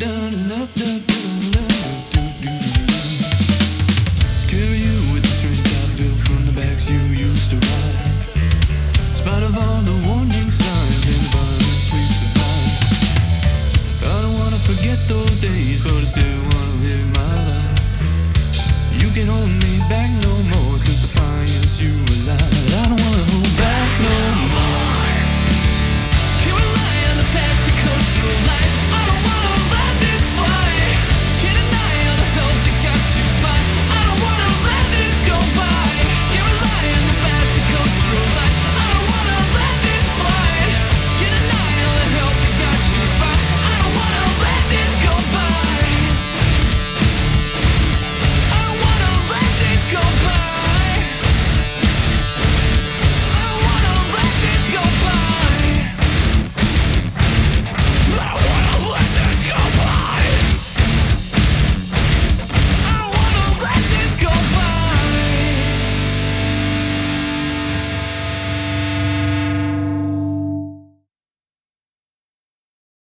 Carry you with the strength I built from the backs you used to ride. In spite of all the warning signs and violence we survived. I don't wanna forget those days, but I still wanna live my life. You can't hold me back no more since the fire you alive. I don't wanna hold back no